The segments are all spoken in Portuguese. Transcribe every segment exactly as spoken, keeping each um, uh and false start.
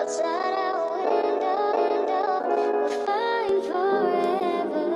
outside our window, we're flying forever.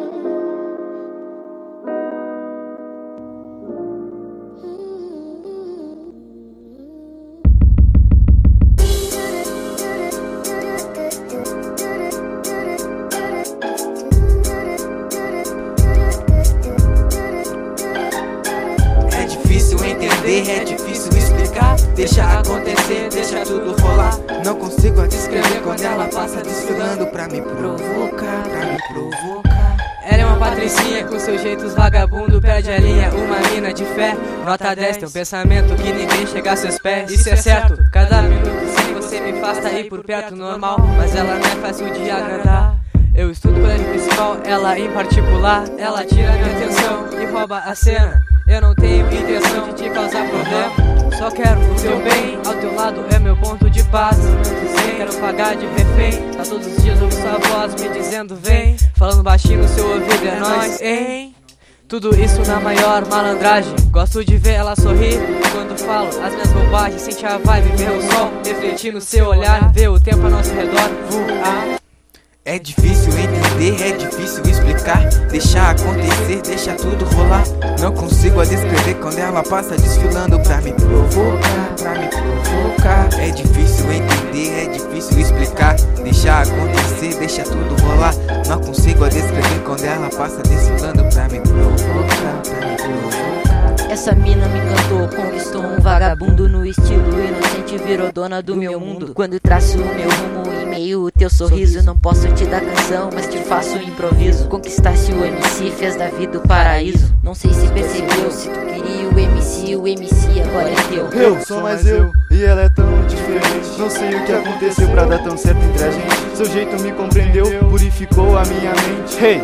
É difícil entender, é difícil explicar. Deixa acontecer, deixa tudo rolar. Não consigo a descrever quando ela passa desfilando pra me provocar, pra me provocar. Ela é uma patricinha com seus jeitos vagabundo, perde a linha, uma mina de fé. Nota dez, tem um pensamento que ninguém chega a seus pés. Isso é certo, cada minuto sem você me faz tá aí por perto, normal. Mas ela não é fácil de agradar. Eu estudo colégio principal, ela em particular. Ela tira minha atenção e rouba a cena. Eu não tenho intenção de te causar problema, só quero o teu bem. Ao teu lado é meu ponto de paz. Quero pagar de refém. Tá todos os dias ouvo sua voz me dizendo vem. Falando baixinho no seu ouvido, é nóis, hein? Tudo isso na maior malandragem. Gosto de ver ela sorrir quando falo as minhas bobagens. Sente a vibe, ver o sol refletir no seu olhar. Ver o tempo ao nosso redor voar. É difícil entender, é difícil explicar. Deixar acontecer, deixa tudo rolar. Não consigo a descrever quando ela passa desfilando pra me provocar, pra me provocar. É difícil entender, é difícil explicar. Deixar acontecer, deixa tudo rolar. Não consigo a descrever quando ela passa desfilando pra me provocar, pra me provocar. Essa mina me encantou, conquistou um vagabundo no estilo inocente, virou dona do meu mundo. Quando traço o meu rumo em meio o teu sorriso, não posso te dar canção, mas te faço improviso. Conquistaste o M C, fez da vida o paraíso. Não sei se percebeu, se tu queria o M C, o M C agora é teu. Eu sou mais eu, e ela é tão diferente. Não sei o que aconteceu pra dar tão certo entre a gente. Seu jeito me compreendeu, purificou a minha mente. Hey!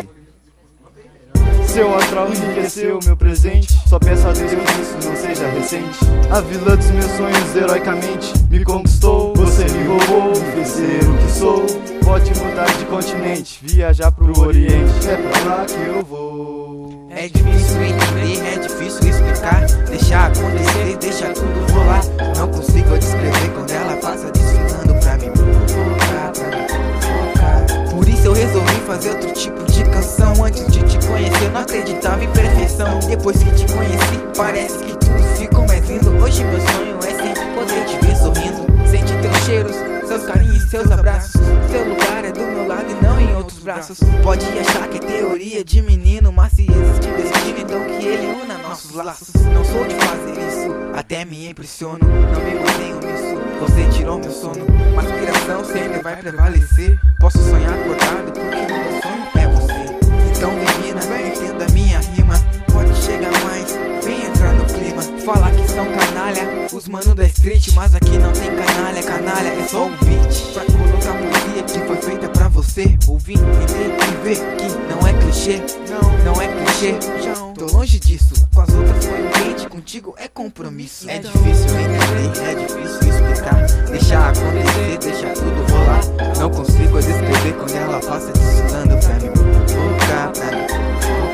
Seu astral enriqueceu meu presente. Só peço a Deus que isso não seja recente. A vilã dos meus sonhos heroicamente me conquistou. Você me roubou, me fez ser o que sou. Pode mudar de continente, viajar pro Oriente. É pra lá que eu vou. É difícil entender, é difícil explicar. Deixar acontecer, deixa tudo rolar. Não consigo descrever quando ela passa desfilando pra me provocar, pra me provocar. Por isso eu resolvi fazer outro tipo de canção. Antes de te conhecer eu não acreditava em perfeição. Depois que te conheci parece que tudo ficou mais lindo. Hoje meu sonho é sempre poder te ver sorrindo. Sentir teus cheiros, seus carinhos e seus abraços. Seu lugar é do meu lado e não em outros braços. Pode achar que é teoria de menino, mas se existe destino, então que ele una nossos laços. Não sou de fazer isso, até me impressiono. Não me mantenho nisso, você tirou meu sono. Mas aspiração sempre vai prevalecer. Posso sonhar acordado porque o meu sonho é você. Então menina, entenda minha rima. Pode chegar mais, vem entrar no clima. Falar que são canalha, os mano da street. Mas aqui não tem canalha, canalha é só um beat. Pra colocar poesia que foi feita pra você ouvir, entender e ver que não é clichê. Não, não é clichê, tô longe disso. Com as outras foi um beat, contigo é compromisso. É difícil entender, é difícil explicar. Deixar acontecer, deixa tudo rolar. Não consigo a descrever quando ela passa desfilando pra me provocar, pra me provocar.